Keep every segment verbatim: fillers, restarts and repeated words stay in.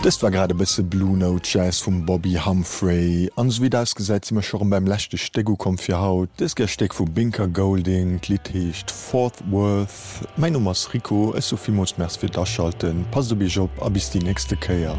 Das war gerade bisse Blue Note Jazz vum Bobby Humphrey. Ans wie das gesetzt immer schon beim lächte Stego kom fir Haut. Das Gesteck vu Binker Golding, Klithecht, Fort Worth. Mein Nummers Rico es sovi Mos Mers fir daschalten. Pass du bi Job a bis die nächste Käier.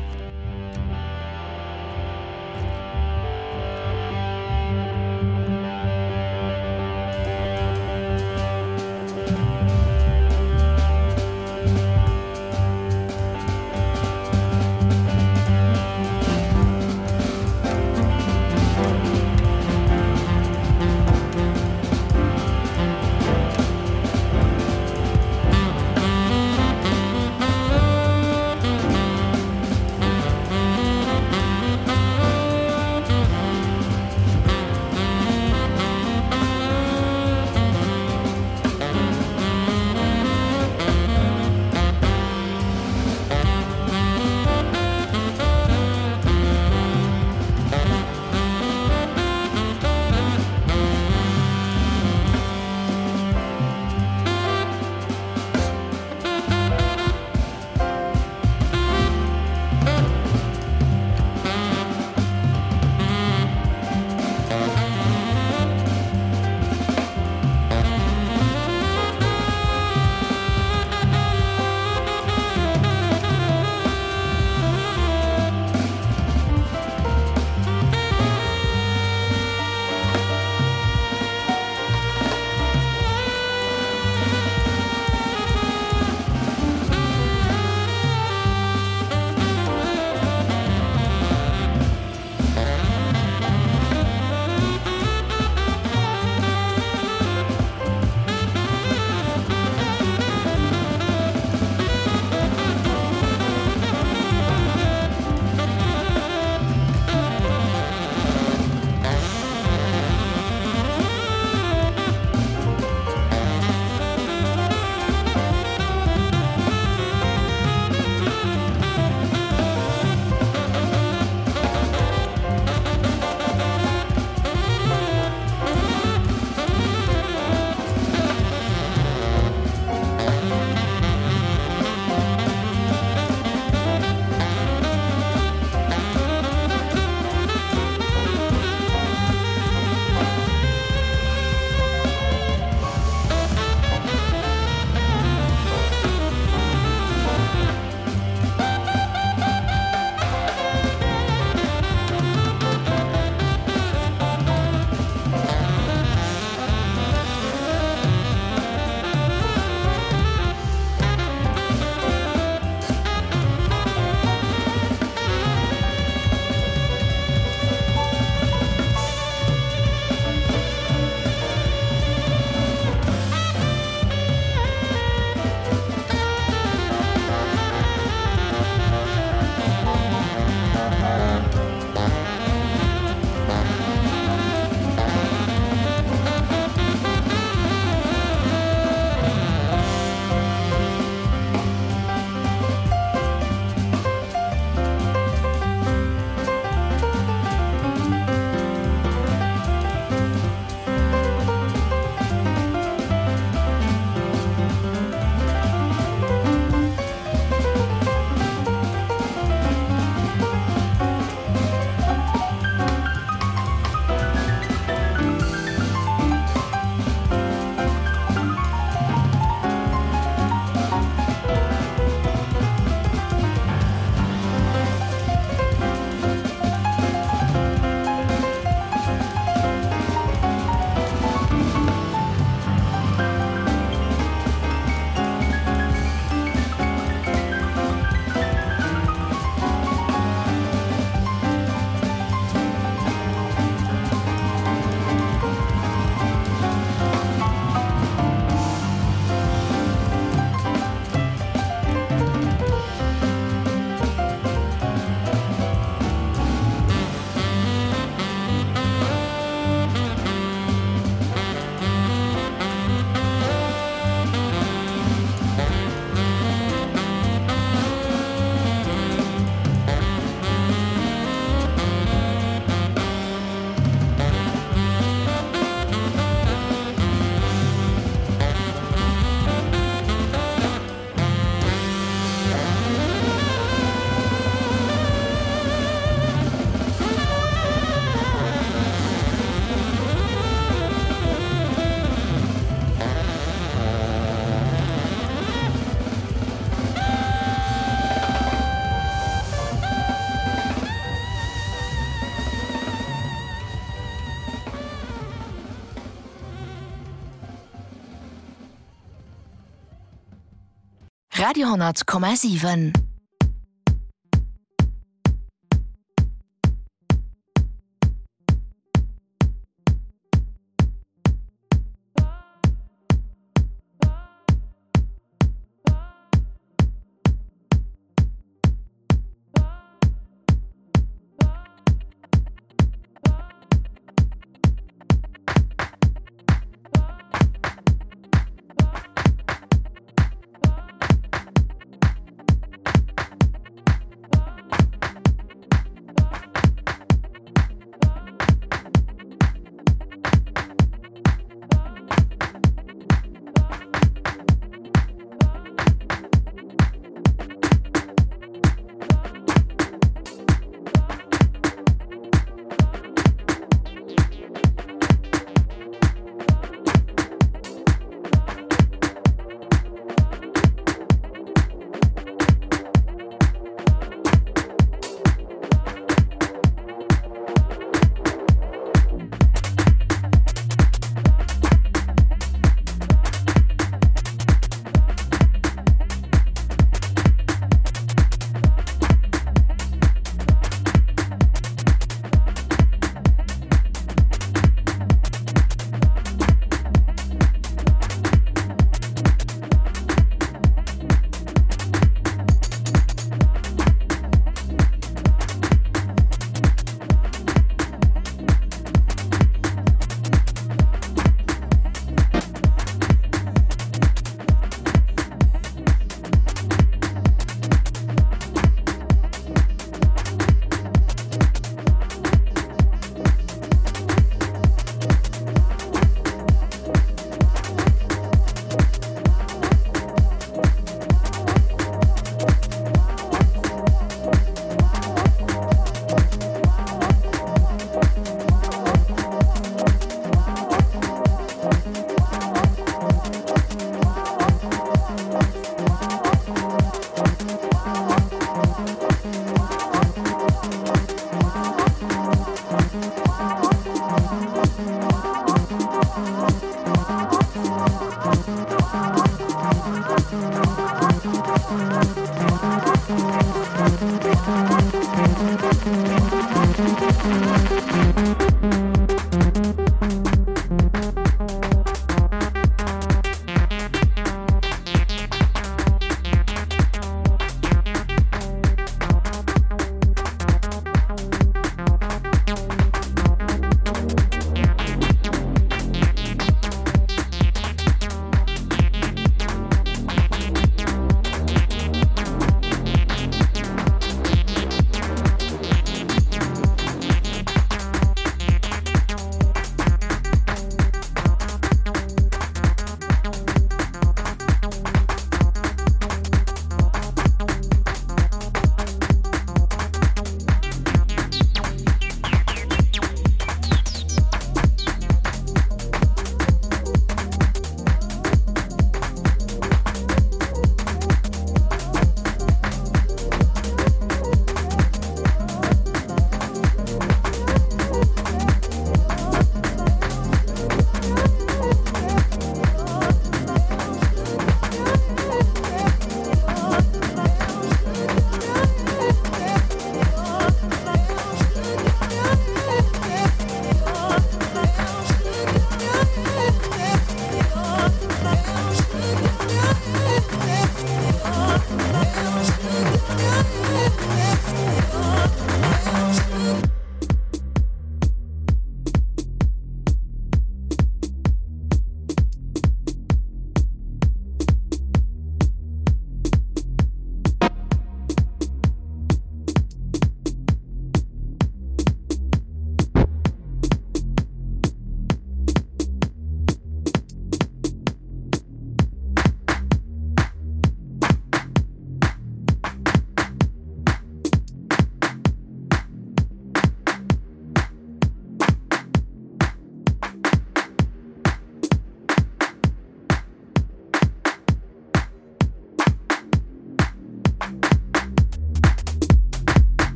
Radio Komma sieben.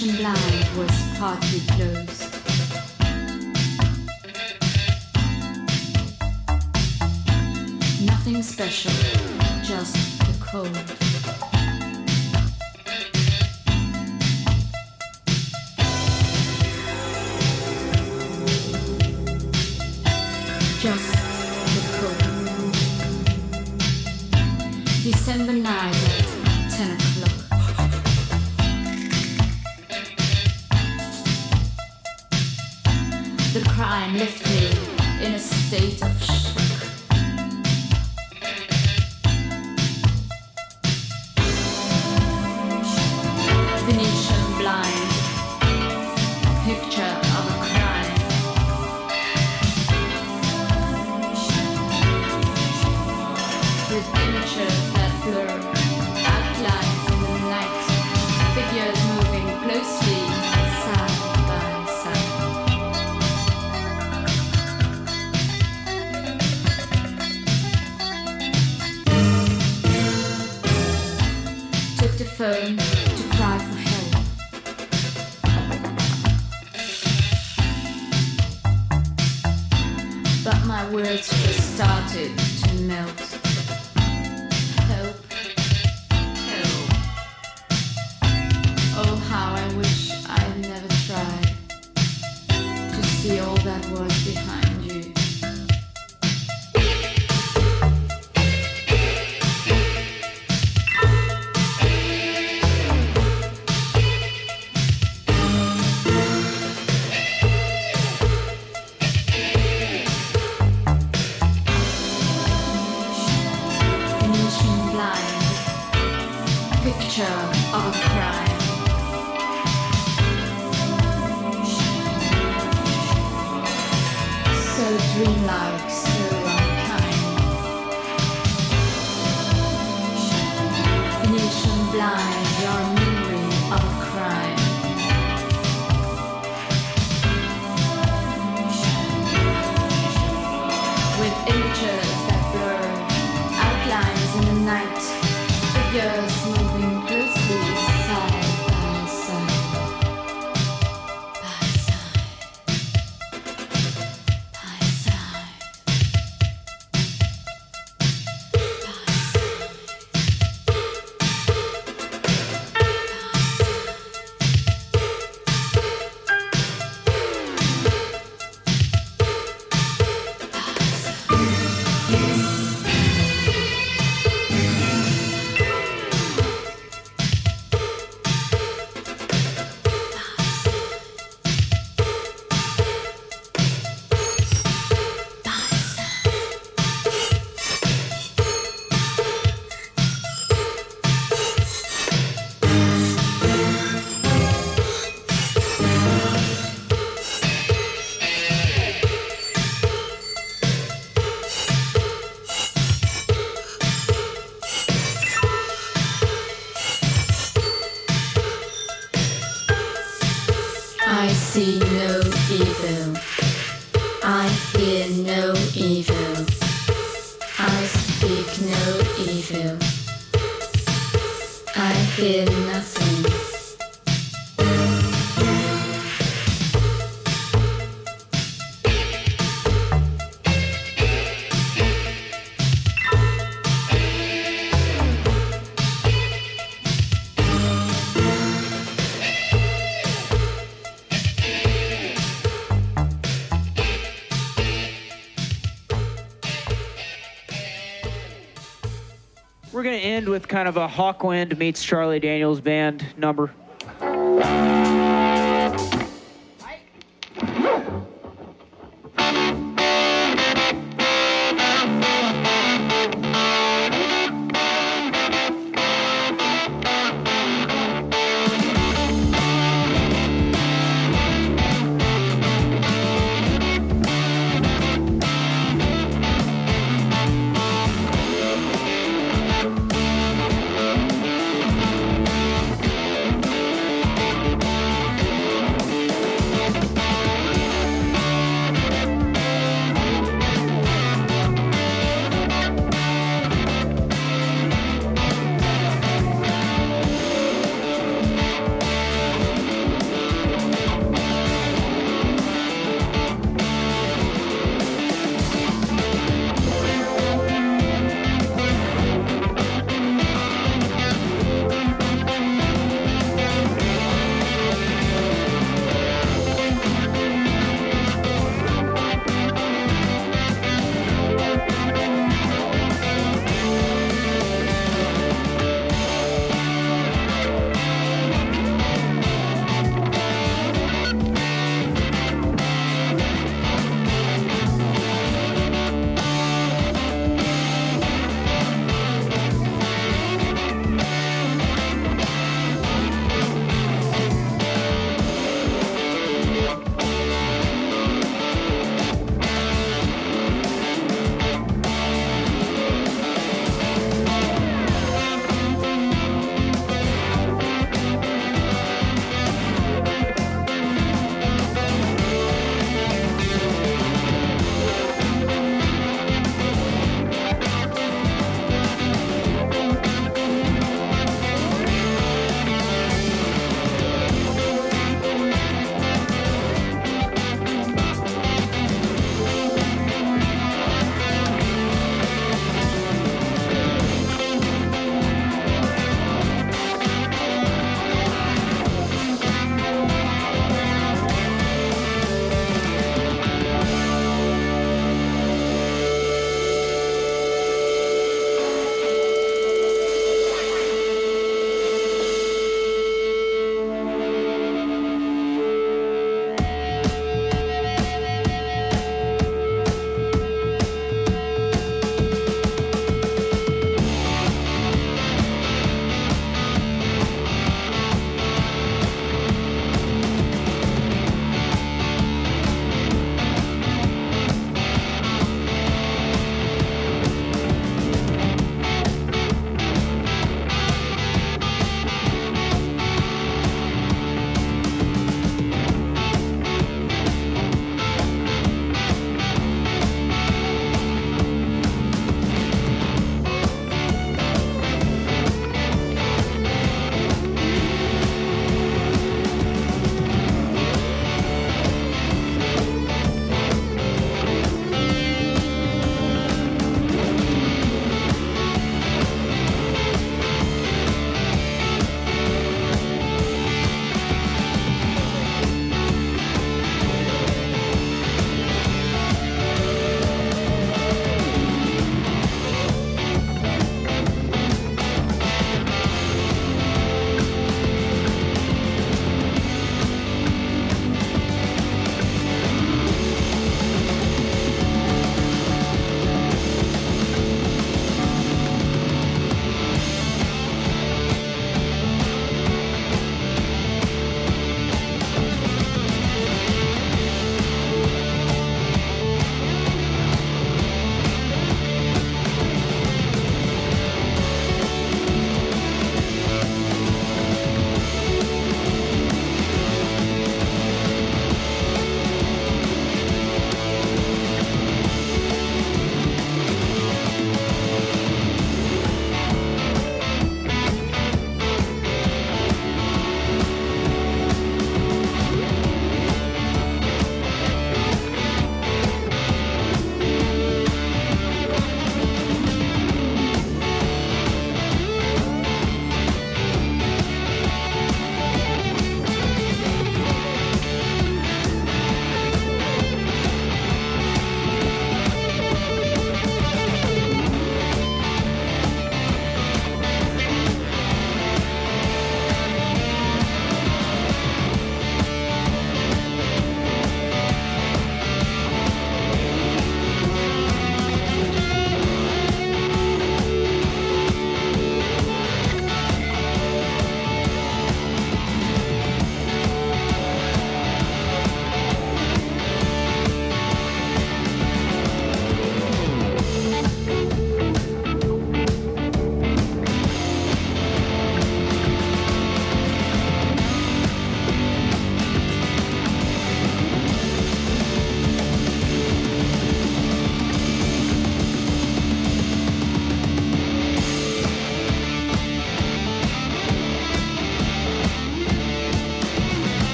Venetian blind was partly closed. Nothing special, just the cold. Just the cold. December night at ten o'clock. The crime left me in a state of shock. Venetian blind, picture of a crime. With images that blur, outlines in the night, figures moving closely, side by side. Took the phone to cry for help. But my words just started to melt. Help, help. Oh, how I wish I'd never tried to see all that was behind you. Picture of a crime. So dreamlike, so unkind. Venetian blind, your memory of a crime. With images that blur, outlines in the night, figures moving closely side by side, by side, by side, by I see no evil. I hear no evil. I speak no evil. I hear nothing. We're going to end with kind of a Hawkwind meets Charlie Daniels band number.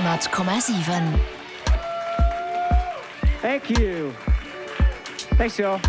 hundert Komma sieben. Thank you. Thanks, y'all.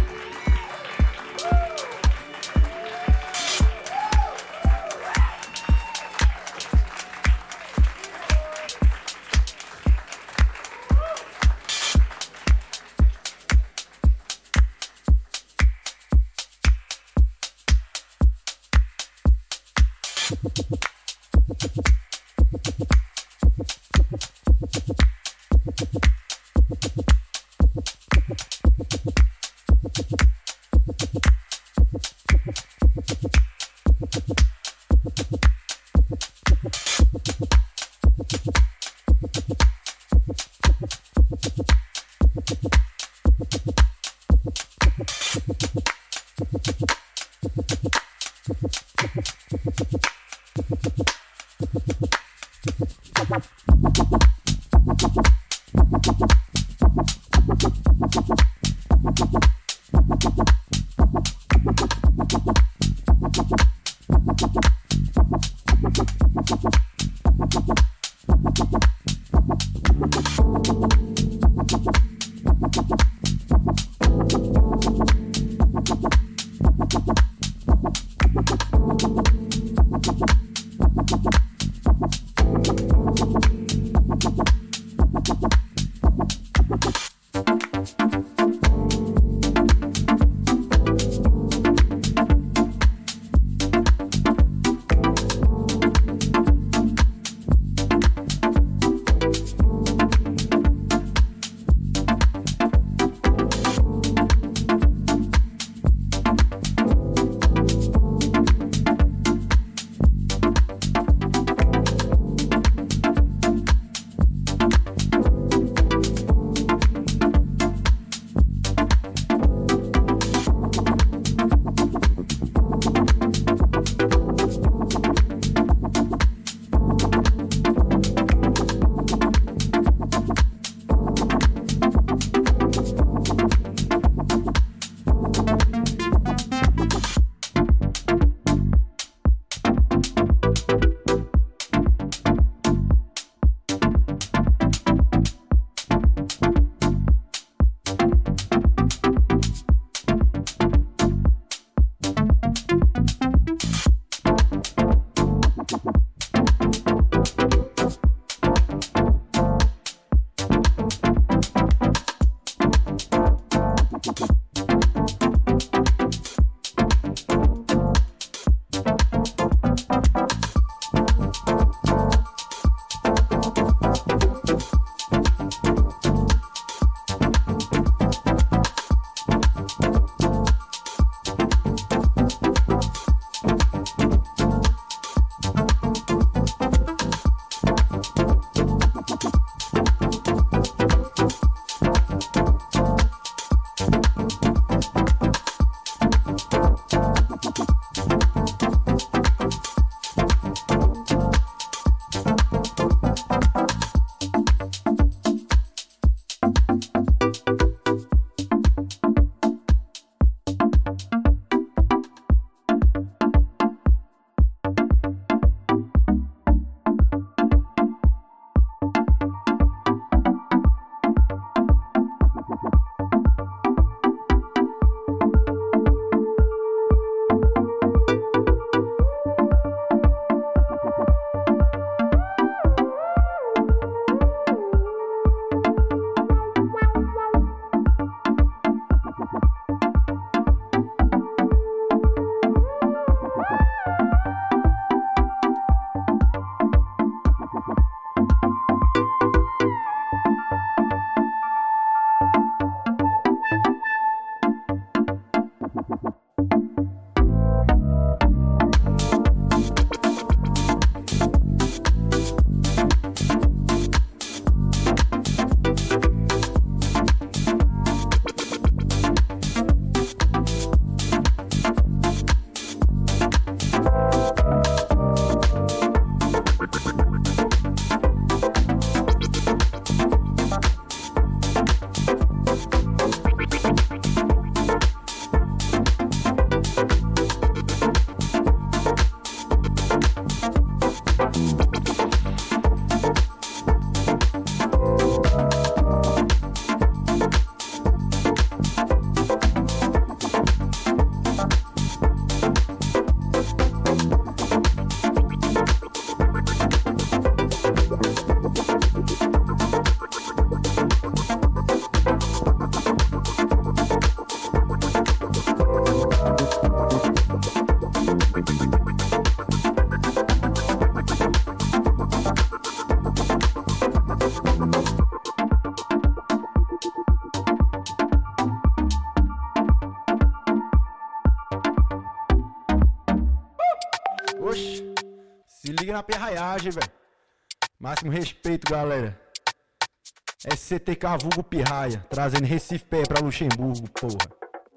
na pirraiagem, velho. Máximo respeito, galera. É C T K vulgo pirraia, trazendo Recife Pé pra Luxemburgo, porra.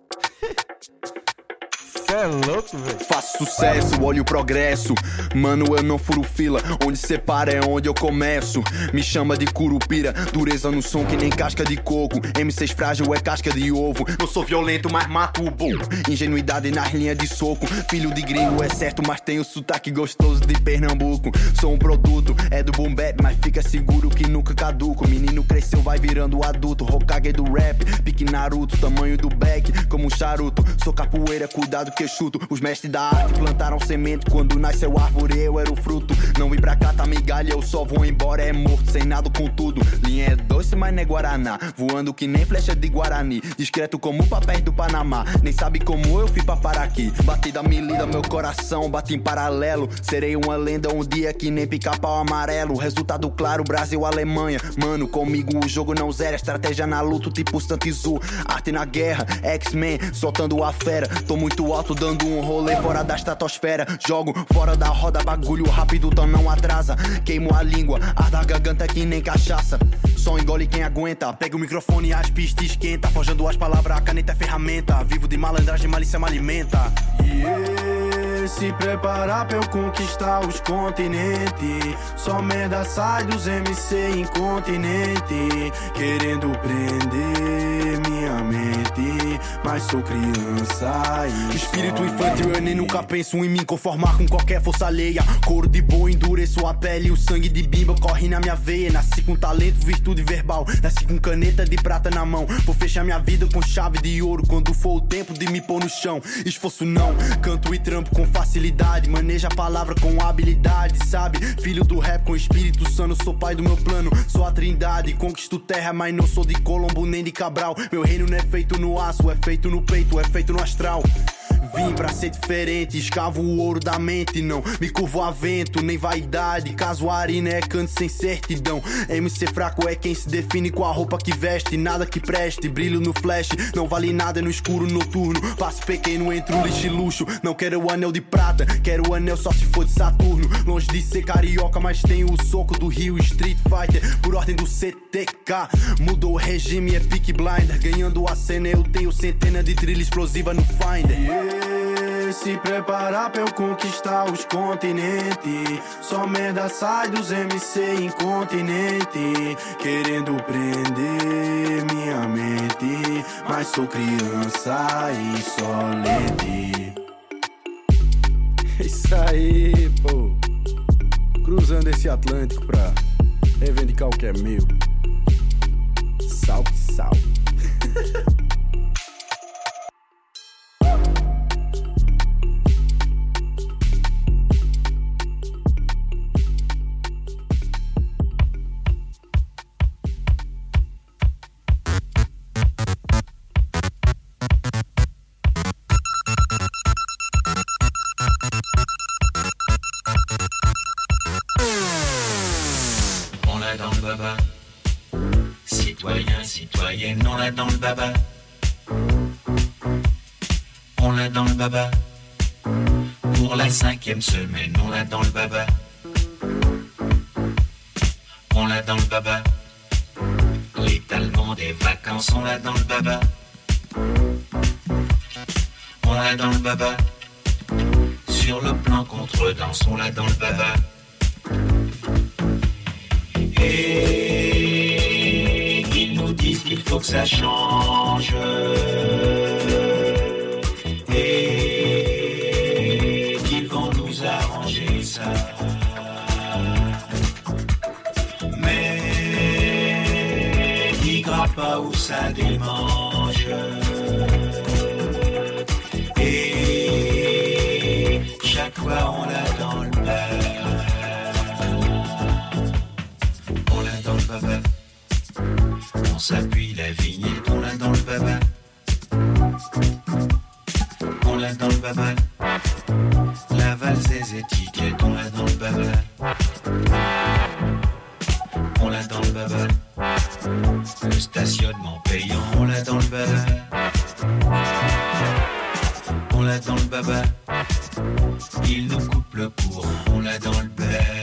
É louco, velho. Faço sucesso, olho o progresso. Mano, eu não furo fila. Onde separa é onde eu começo. Me chama de curupira. Dureza no som que nem casca de coco. M seis frágil é casca de ovo. Não sou violento, mas mato o burro. Ingenuidade nas linhas de soco. Filho de gringo é certo, mas tenho sotaque gostoso de Pernambuco. Sou um produto, é do boom bap, mas fica seguro que nunca caduco. Menino cresceu, vai virando adulto. Hokage do rap, pique Naruto. Tamanho do back, como um charuto. Sou capoeira, cuidado que eu chuto. Os mestres da arte plantaram semente. Quando nasceu árvore eu era o fruto. Não vim pra cá, tá migalha, eu só vou embora. É morto, sem nada com tudo. Linha é doce, mas não é Guaraná. Voando que nem flecha de Guarani. Discreto como papéis do Panamá. Nem sabe como eu fui pra parar aqui. Batida me lida meu coração, bate em paralelo. Serei uma lenda um dia que nem pica-pau amarelo. Resultado claro, Brasil, Alemanha. Mano, comigo o jogo não zera. Estratégia na luta, tipo Santizu. Arte na guerra, X-Men, soltando a fera. Tô muito alto, dando um rolê fora da estratosfera. Jogo fora da roda, bagulho rápido, então não atrasa. Queimo a língua, arda a garganta que nem cachaça. Só engole quem aguenta. Pega o microfone e as pistas esquenta. Forjando as palavras, a caneta é ferramenta. Vivo de malandragem, malícia me alimenta. Yeah, se preparar pra eu conquistar os continentes. Só merda sai dos M C incontinente. Querendo prender minha mente, mas sou criança e espírito infantil, eu nem nunca penso em mim conformar com qualquer força alheia. Couro de boa, endureço a pele. O sangue de bimba corre na minha veia. Nasci com talento, virtude verbal. Nasci com caneta de prata na mão. Vou fechar minha vida com chave de ouro quando for o tempo de me pôr no chão. Esforço não, canto e trampo com facilidade. Maneja a palavra com habilidade, sabe? Filho do rap com espírito sano. Sou pai do meu plano, sou a trindade. Conquisto terra, mas não sou de Colombo nem de Cabral. Meu reino não é feito no aço, é feito no peito, é feito no astral. Vim pra ser diferente, escavo o ouro da mente. Não me curvo a vento, nem vaidade. Casuarina é canto sem certidão. M C fraco é quem se define com a roupa que veste. Nada que preste, brilho no flash. Não vale nada no escuro noturno. Passo pequeno entre o lixo e luxo. Não quero o anel de prata, quero o anel só se for de Saturno. Longe de ser carioca, mas tenho o soco do Rio Street Fighter. Por ordem do C T K, mudou o regime, é Peaky Blinder. Ganhando a cena eu tenho centena de trilha explosiva no Finder. Yeah. Se preparar pra eu conquistar os continentes. Só merda sai dos M C incontinente. Querendo prender minha mente, mas sou criança insolente. Isso aí, pô. Cruzando esse Atlântico pra reivindicar o que é meu. Salve, salve. Citoyenne, on l'a dans le baba. On l'a dans le baba. Pour la cinquième semaine, on l'a dans le baba. On l'a dans le baba. L'étalement des vacances, on l'a dans le baba. On l'a dans le baba. Sur le plan contredanse, on l'a dans le baba. Et ils nous disent qu'il faut que ça change. Et qu'ils vont nous arranger ça. Mais n'y grappe pas où ça démange. Et chaque fois on l'a dans le bas. On s'appuie la vignette, on l'a dans le baba. On l'a dans le baba. La valse des étiquettes, on l'a dans le baba. On l'a dans le baba. Le stationnement payant, on l'a dans le baba. On l'a dans le baba. Il nous coupe le courant, on l'a dans le baba.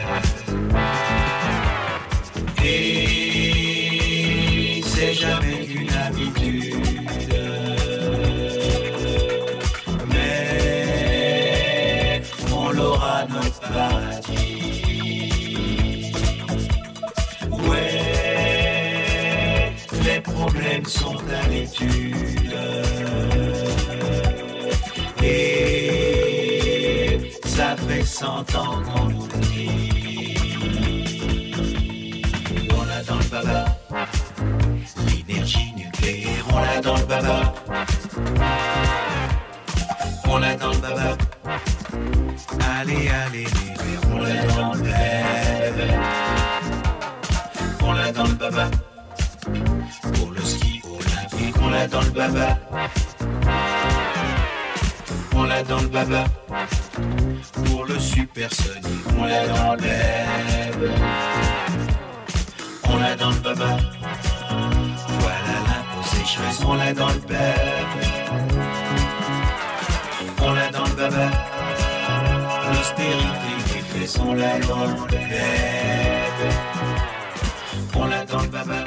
problèmes sont à l'étude. Et ça fait cent ans qu'on nous dit. On l'a dans le baba. L'énergie nucléaire, on l'a dans le baba. On l'a dans le baba. Allez, allez, on l'a dans le baba. On l'a dans le baba. Pour le ski olympique, on l'a dans le baba. On l'a dans le baba. Pour le supersonique, on l'a dans le baba. On l'a dans le baba. Voilà l'imposition, on l'a dans le baba. On l'a dans le baba. L'austérité qui fait son l'a dans le baba. On l'a dans le baba.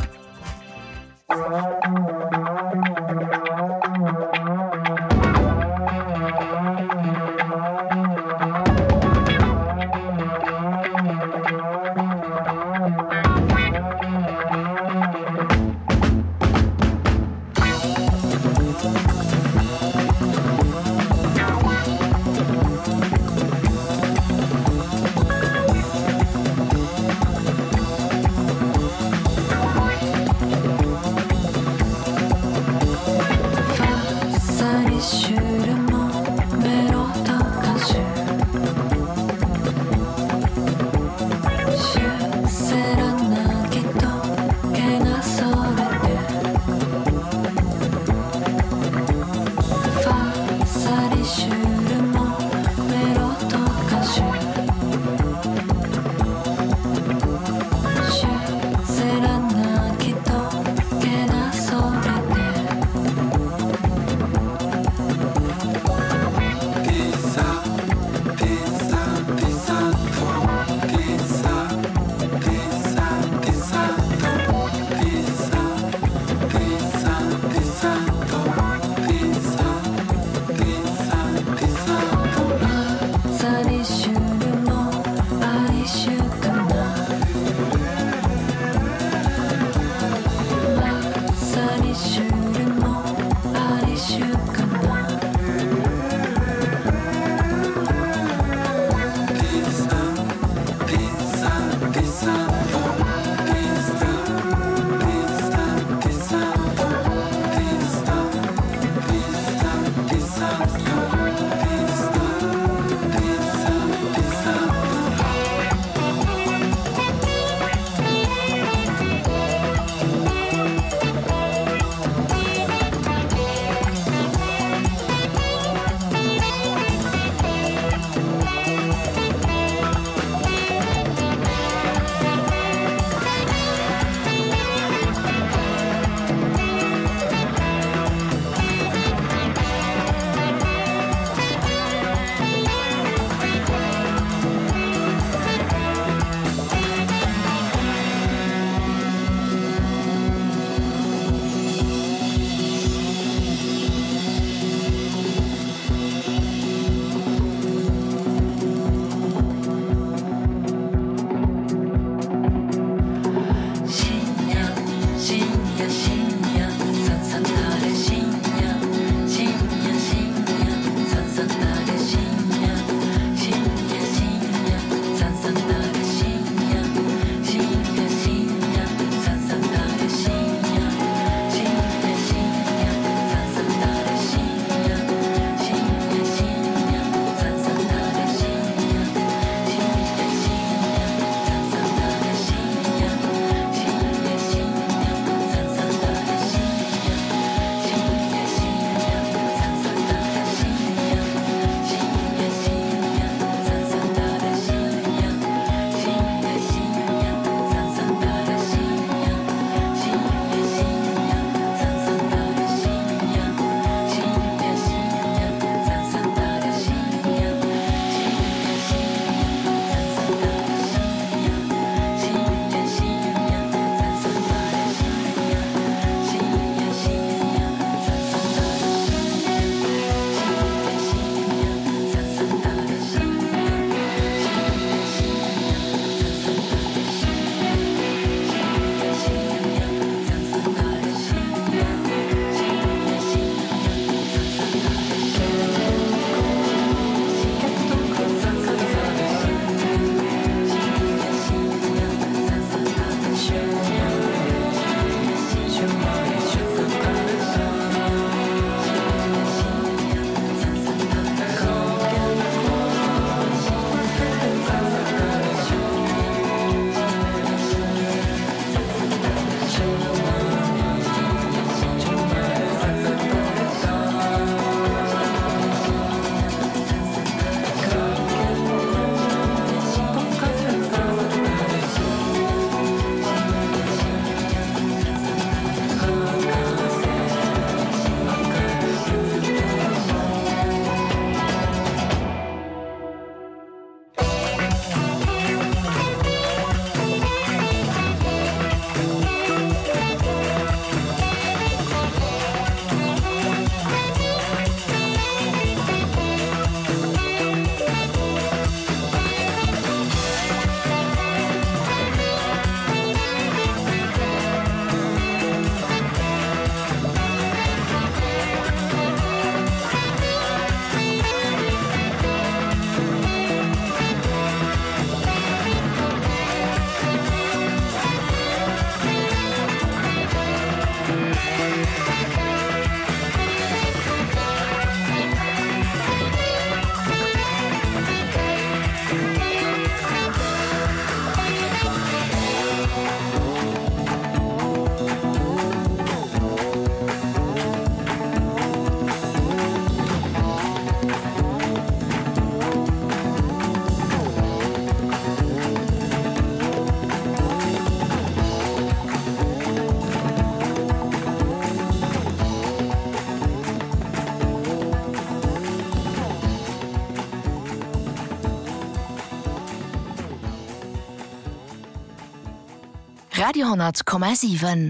Radiohonnertkommmersiven.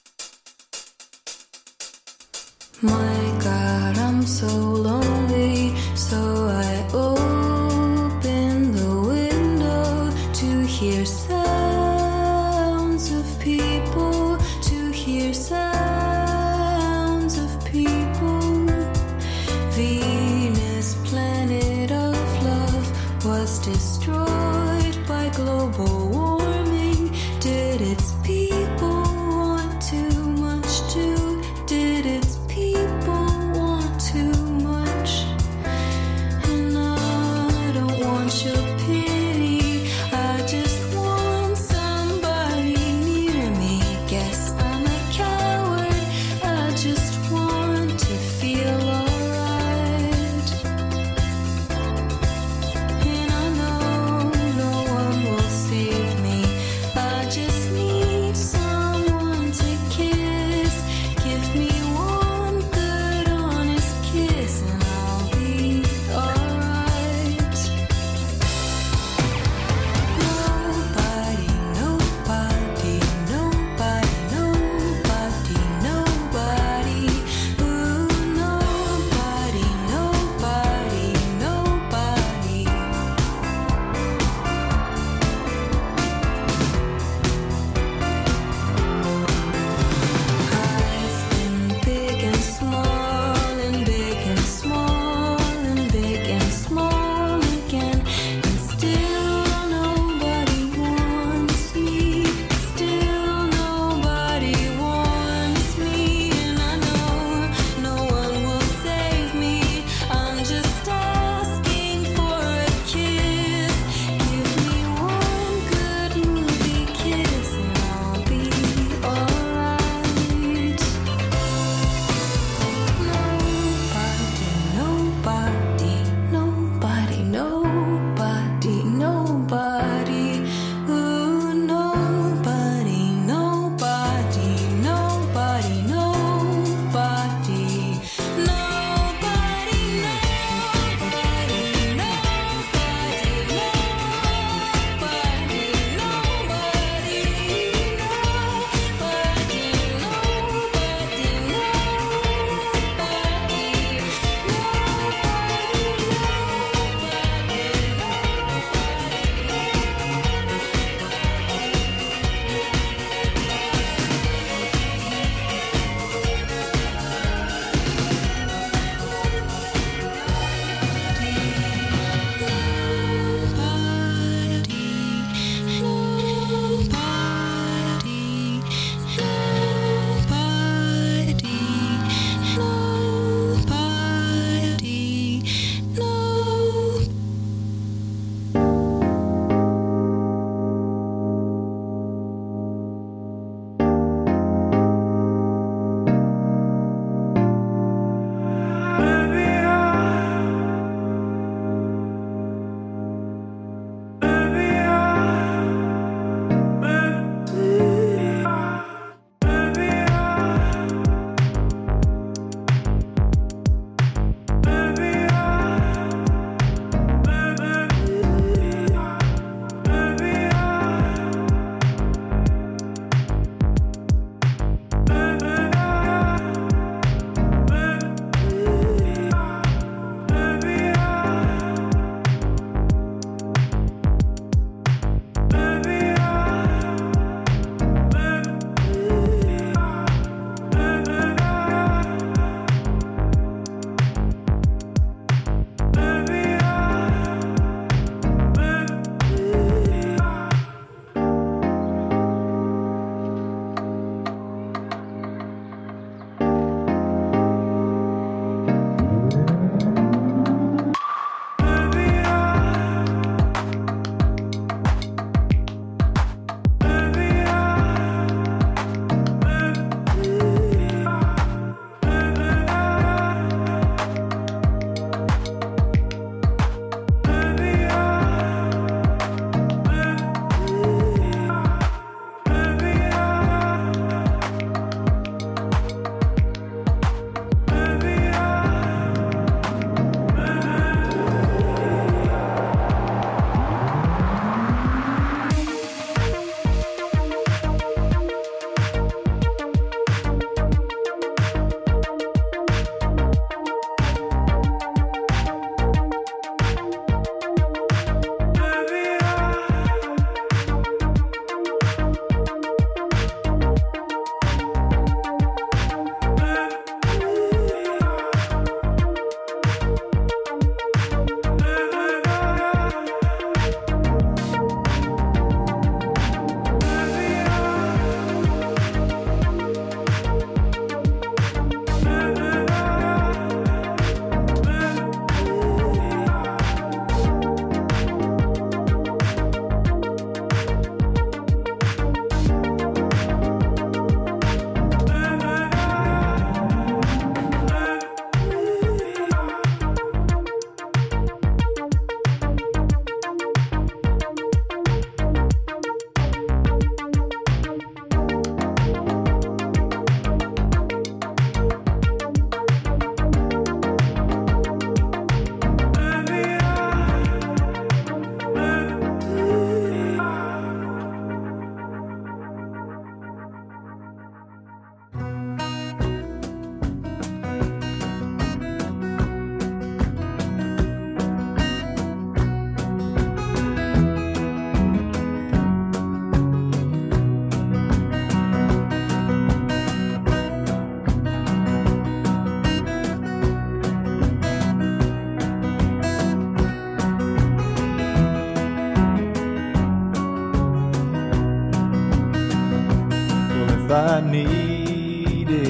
My God, I'm so lonely, so I open the window to hear sounds of people, to hear sounds of people. Venus, planet of love, was destroyed by global warming. Did its people want too much too? Did its people want too much?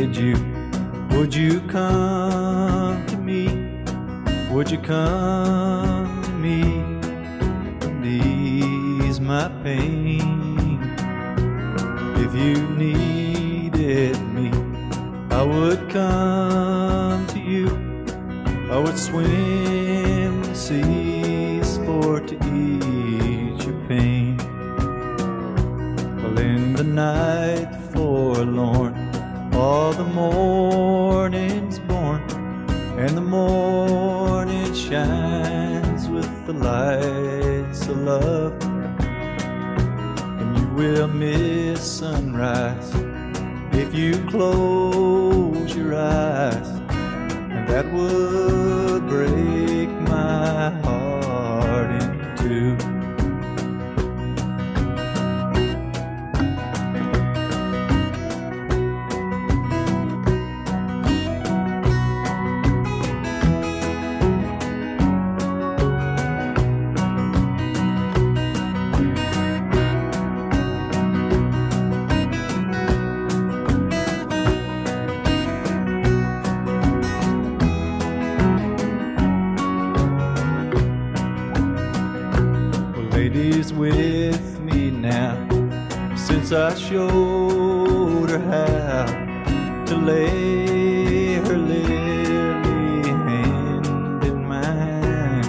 needed you, would you come to me? Would you come to me and ease my pain? If you needed me, I would come to you. I would swim the seas for to ease your pain. Well, in the night forlorn, all the morning's born, and the morning shines with the lights of love. And you will miss sunrise if you close your eyes, and that would break my heart in two. With me now, since I showed her how to lay her lily hand in mine.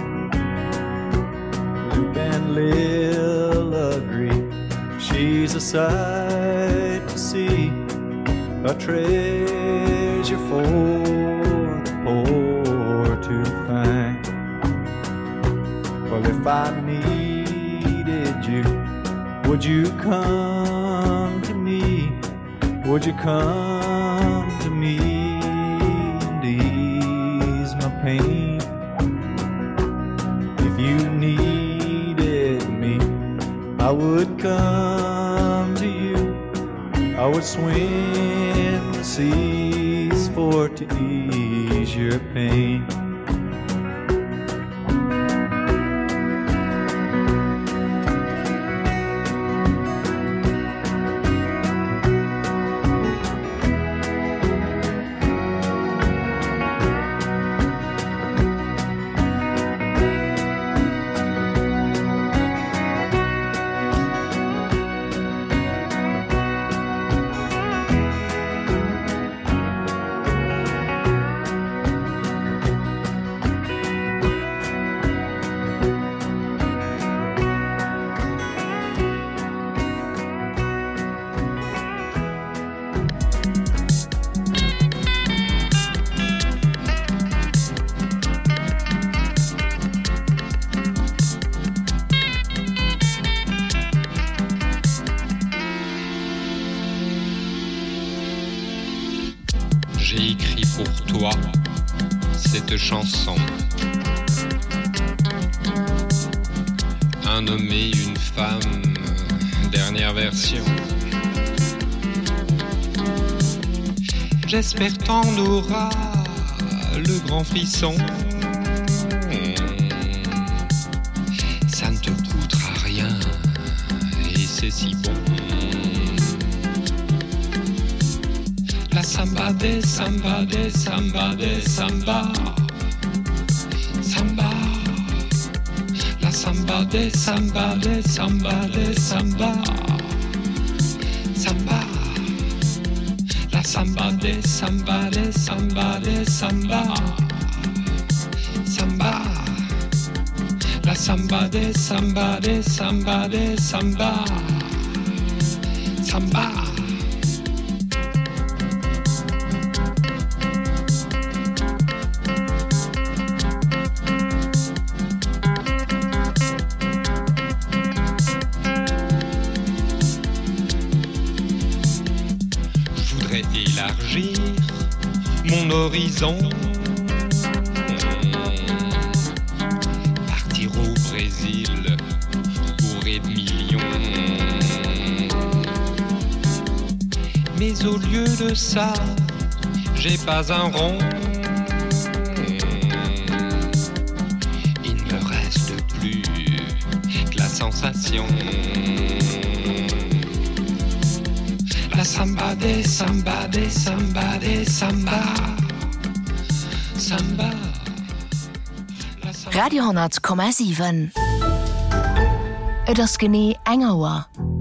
Luke and Lil agree she's a sight to see, a treasure for the poor to find. Well, if I need you, would you come to me? Would you come to me and ease my pain? If you needed me, I would come to you. I would swim the seas for to ease your pain. J'ai écrit pour toi cette chanson. Un homme et une femme, dernière version. J'espère t'en auras le grand frisson. Ça ne te coûtera rien et c'est si bon. La samba des samba des samba des samba. Samba. La samba des samba des samba des samba. Samba. La samba des samba des samba des samba. Samba. La samba des samba des samba des samba. Samba. Élargir mon horizon, partir au Brésil bourré de millions. Mais au lieu de ça, j'ai pas un rond. Il ne me reste plus que la sensation. la samba de samba de samba de samba samba Radio hundert Komma sieben. Et ass gené enger war.